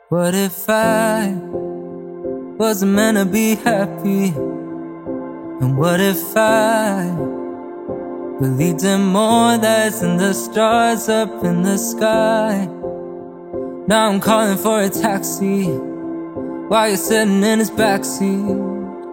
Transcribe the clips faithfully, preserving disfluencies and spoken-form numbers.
What if I wasn't meant to be happy? And what if I believed in more that's in the stars up in the sky? Now I'm calling for a taxi while you're sitting in his backseat.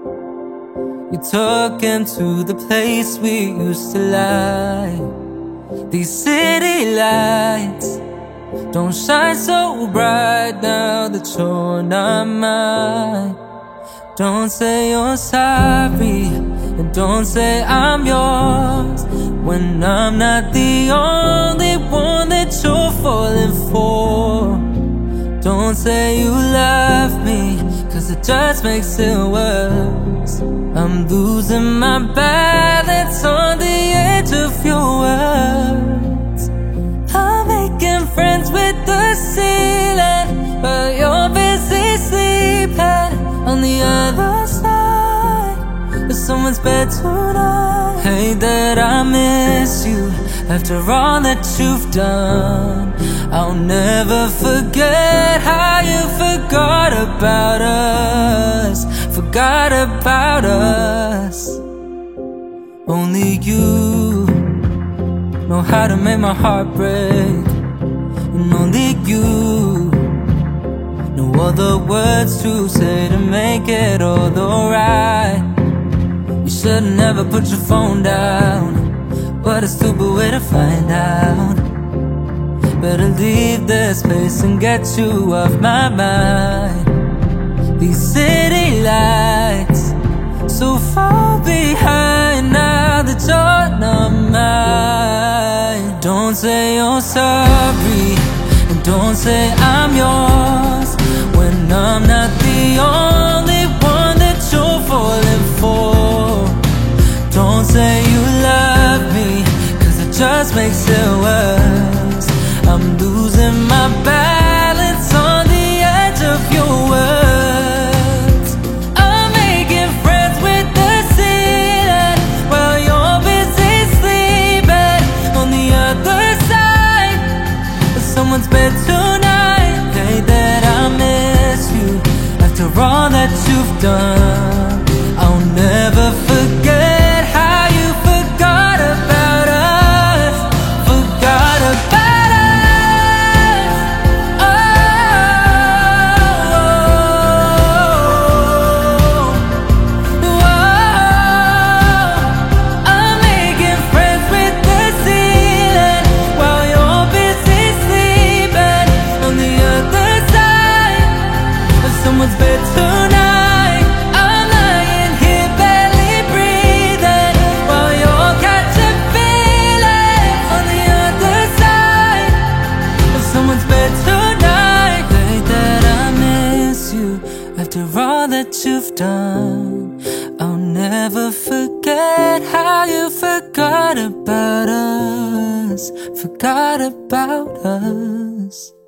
You took him to the place we used to lie. These city lights don't shine so bright now that you're not mine. Don't say you're sorry, and don't say I'm yours, when I'm not the only one that you're falling for. Don't say you love me, cause it just makes it worse. I'm losing my balance on the edge of your words. I'm making friends with the ceiling, but you're busy sleeping on the other side of someone's bed tonight. Hate that I miss you after all that you've done. I'll never forget how you forgot about us, forgot about us. Only you know how to make my heart break, and only you know all the words to say to make it all alright. You should never put your phone down, what a stupid way to find out. Better leave this place and get you off my mind. These city lights so far behind now that you're not mine. Don't say you're sorry, and don't say I'm yours, when I'm not the only one that you're falling for. Don't say you love me, cause it just makes it worse. I'm losing my balance on the edge of your words. I'm making friends with the ceiling while you're busy sleeping on the other side of someone's bed tonight. Hate that I miss you after all that you've done. I'll never forget how you forgot about us, forgot about us. Someone's bed tonight. I'm lying here barely breathing while you're catching feelings on the other side of someone's bed tonight. Hate that I miss you after all that you've done. I'll never forget how you forgot about us, forgot about us.